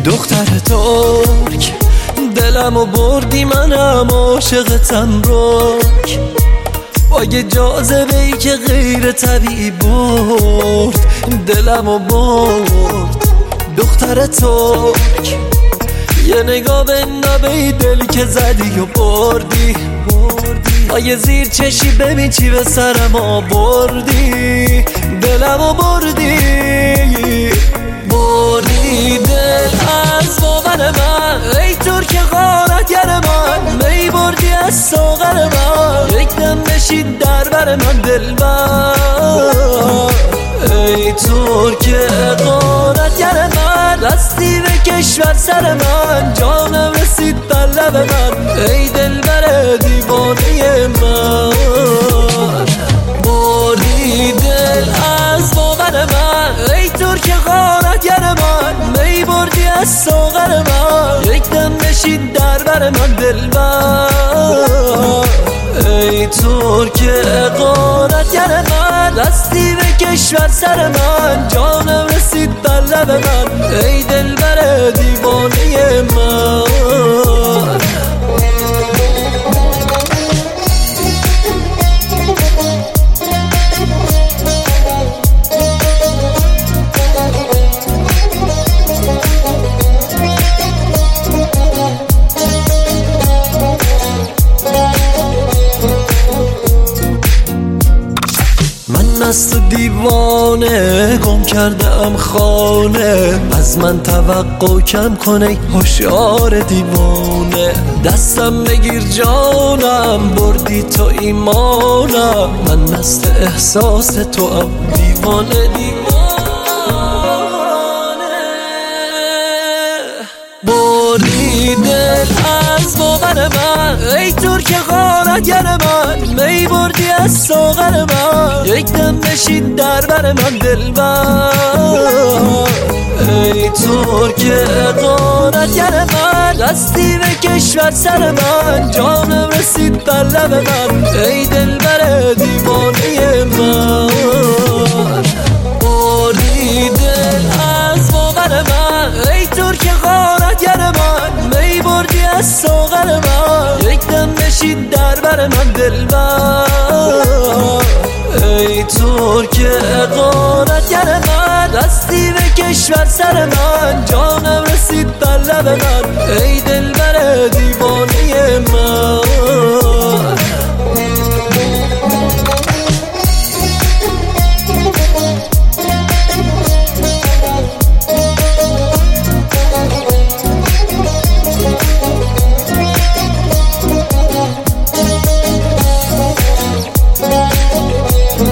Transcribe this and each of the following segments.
دختر ترک دلمو بردی، منم عاشقتم رک، با یه جاذبه‌ای که غیر طبیعی برد دلمو برد. دختر ترک یه نگاه به نبی دل که زدی و بردی، با یه زیر چشی ببین چی به سرم آوردی، دلمو بردی دل از باور من، ای ترک غارتگر من، می بردی از ساغر من، یک دم نشید در بر من دلبر. ای ترک غارتگر من، دستی به کشور سر من، جانم رسید بر لب من، ای دلبر دیوانه من. بردی دل از باور من، ای ترک غارتگر من، می بردی از ساغر من، یک دم نشید در بر من دلبر. ای ترک غارتگر من، دستی به کشور سر من، جانم رسید بر لب من، ای دلبر دیوانه من. از تو دیوانه گم کردم خانه، از من توقع کم کنه هوشیار دیوانه. دستم بگیر جانم، بردی تو ایمانم، من مست احساس تو ام دیوانه بردی دل از باور من، ای ترک غارتگر من، می بردی از ساغر من، یک دم نشید در بر من دلبر. ای ترک غارتگر من، دستی به کشور سر من، جانم رسید بر لب من، ای دلبر دیوانه من. بردی دل از باور من، ای ترک غارتگر من، می بردی از ساغر من، یک دم نشید در بر من دلبر. ای ترک غارتگر من، دستی به کشور سر من، جانم رسید بر لب من، ای دلبر دیوانه من.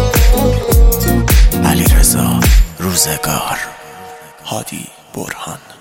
روزگار، هادی برهان.